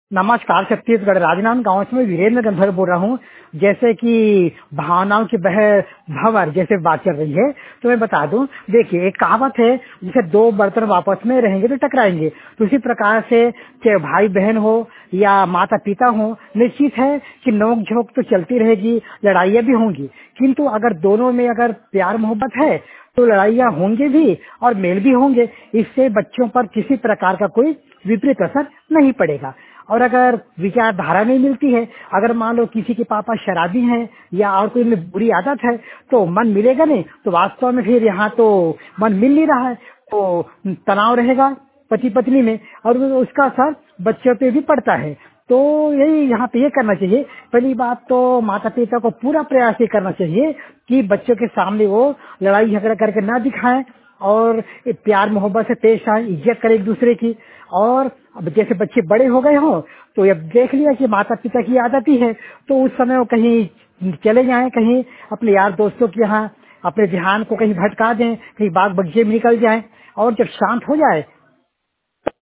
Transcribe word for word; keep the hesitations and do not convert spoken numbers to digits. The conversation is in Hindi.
नमस्कार। छत्तीसगढ़ राजनांद गांव से मैं वीरेंद्र गंधर्व बोल रहा हूँ। जैसे कि भावनाओं की बह भंवर जैसे बात चल रही है, तो मैं बता दूं। देखिए, एक कहावत है, जैसे दो बर्तन आपस में रहेंगे तो टकराएंगे, तो उसी प्रकार से चाहे भाई बहन हो या माता पिता हो, निश्चित है कि नोक झोंक तो चलती रहेगी, लड़ाइयाँ भी होंगी। किंतु अगर दोनों में अगर प्यार मोहब्बत है तो लड़ाइयाँ होंगे भी और मेल भी होंगे। इससे बच्चों पर किसी प्रकार का कोई विपरीत असर नहीं पड़ेगा। और अगर विचारधारा नहीं मिलती है, अगर मान लो किसी के पापा शराबी हैं या और कोई में बुरी आदत है, तो मन मिलेगा नहीं। तो वास्तव में फिर यहाँ तो मन मिल नहीं रहा है, तो तनाव रहेगा पति पत्नी में, और वो- उसका असर बच्चों पे भी पड़ता है। तो यही यहाँ पे ये करना चाहिए। पहली बात तो माता पिता को पूरा प्रयास ये करना चाहिए कि बच्चों के सामने वो लड़ाई झगड़ा करके ना दिखाएं और प्यार मोहब्बत से पेश आए, इज्जत करें एक दूसरे की। और अब जैसे बच्चे बड़े हो गए हों, तो अब देख लिया कि माता पिता की आदत ही है, तो उस समय वो कहीं चले जाएं, कहीं अपने यार दोस्तों के यहाँ अपने ध्यान को कहीं भटका दें, कहीं बाग बगीचे में निकल जाएं, और जब शांत हो जाए